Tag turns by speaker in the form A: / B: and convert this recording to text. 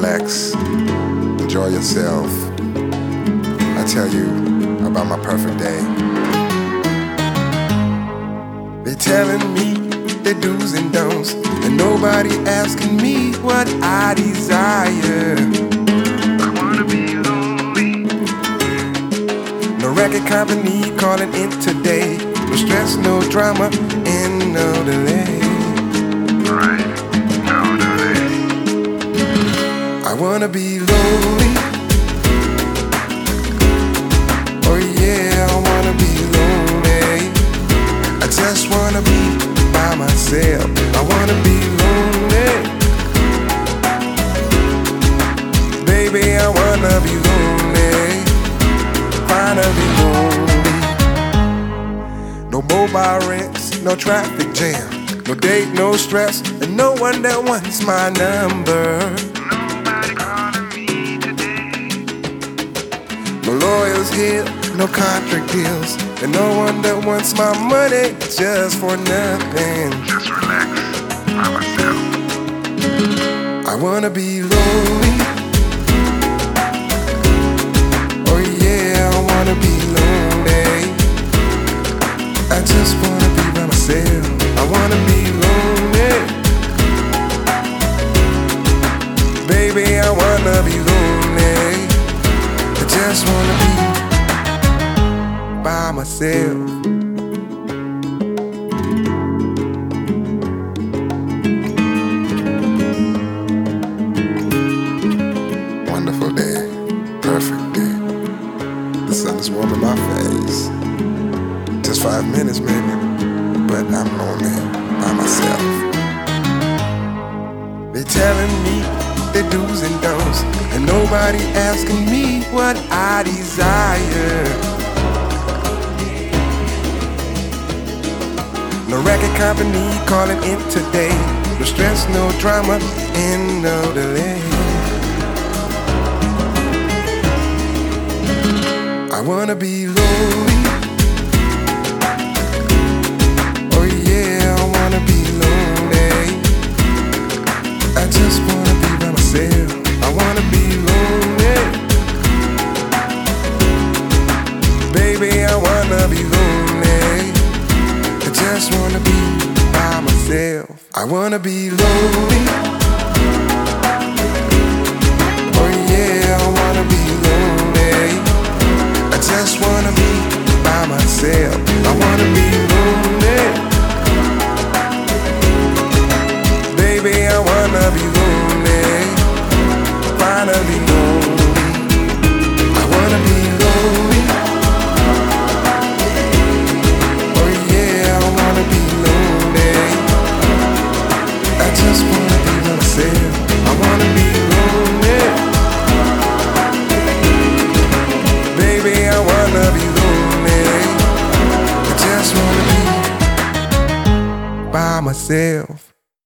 A: relax, enjoy yourself. I tell you about my perfect day. They telling me their do's and don'ts, and nobody asking me what I desire.
B: I wanna be lonely.
A: No record company calling in today. No stress, no drama, and no delay.
B: Right, no delay.
A: I wanna be lonely. Oh yeah, I wanna be lonely. I just wanna be by myself. I wanna be lonely. Baby, I wanna be lonely. Finally lonely. No mobile rents, no traffic jam, no date, no stress, and no one that wants my number.
B: Nobody calling me today.
A: No lawyers here, no contract deals, and no one that wants my money just for nothing.
B: Just relax, by myself.
A: I wanna be lonely. Oh yeah, I wanna be lonely. I just wanna be by myself. I wanna be lonely. Baby, I wanna be lonely. I just wanna be by myself. Wonderful day, perfect day. The sun is warming my face. Just 5 minutes maybe, but I'm lonely by myself. They telling me their do's and don'ts, and nobody asking me what I desire. No record company calling in today. No stress, no drama, and no delay. I wanna be lonely. Oh yeah, I wanna be lonely. I just wanna be by myself. I wanna be lonely. Baby, I wanna be lonely. I just wanna be by myself. I wanna be lonely. Oh yeah, I wanna be lonely. I just wanna be by myself. I wanna be lonely. Baby, I wanna be lonely. Finally lonely. I wanna be lonely. Oh yeah, I wanna be lonely. I just wanna be myself. I wanna be lonely. Baby, I wanna be lonely. I just wanna be by myself.